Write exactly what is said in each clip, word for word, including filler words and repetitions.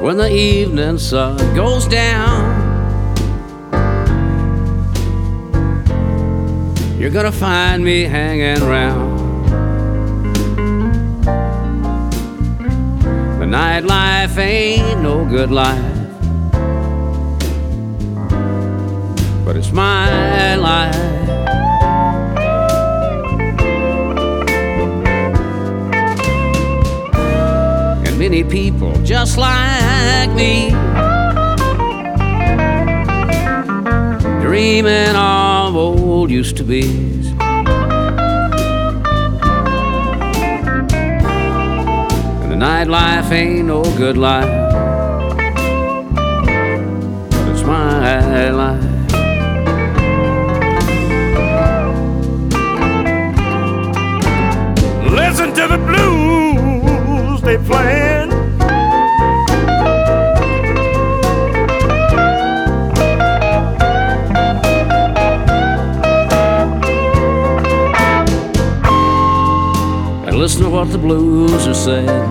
when the evening sun goes down, you're gonna find me hanging around. The nightlife ain't no good life, but it's my life. And many people just like me, dreaming of old used to be's. And the nightlife ain't no good life, but it's my life. Listen to the blues they playing. And listen to what the blues are saying.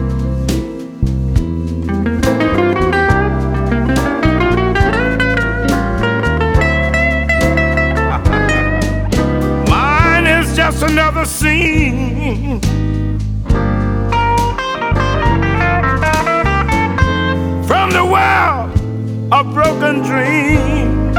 Mine is just another scene from the world of broken dreams.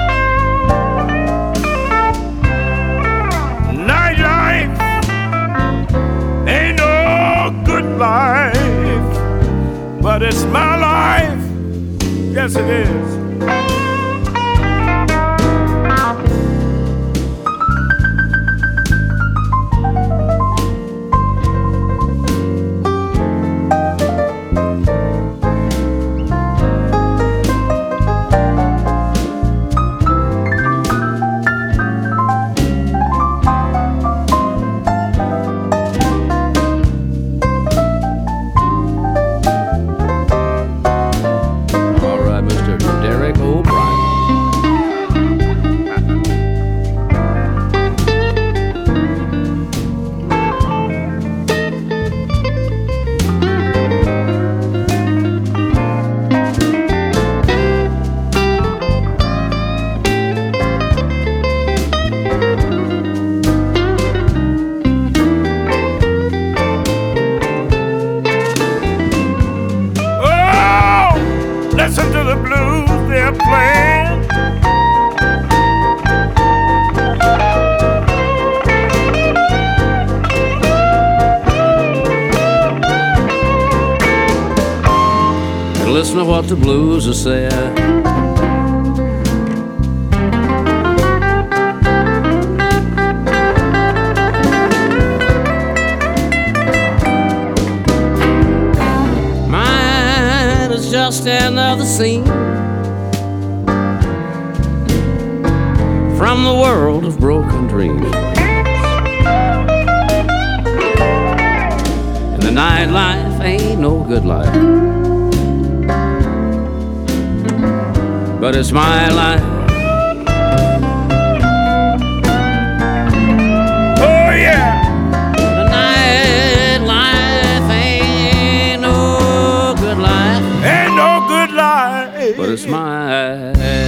Nightlife ain't no good life, but it's my life. Yes, it is. Listen to the blues they're playing. And listen to what the blues are saying. Just another scene from the world of broken dreams. And the nightlife ain't no good life, but it's my life. Oh yeah. The nightlife ain't no good life, Ain't no good life, but it's my